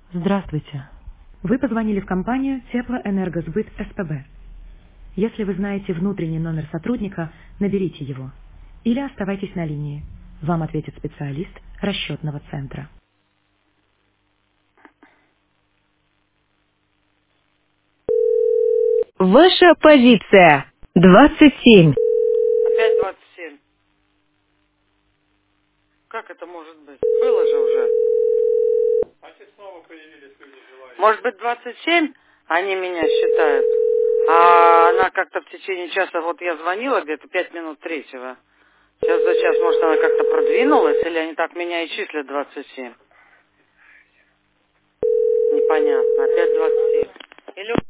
Здравствуйте. Вы позвонили в компанию Теплоэнергосбыт СПБ. Если вы знаете внутренний номер сотрудника, наберите его. Или оставайтесь на линии. Вам ответит специалист расчетного центра. Ваша позиция 27. Опять 27. Как это может быть? Было же уже. Может быть 27? Они меня считают. А она как-то в течение часа, вот я звонила где-то 5 минут третьего. Сейчас за час, может, она как-то продвинулась, или они так меня и числят 27? Непонятно. Опять 27. Или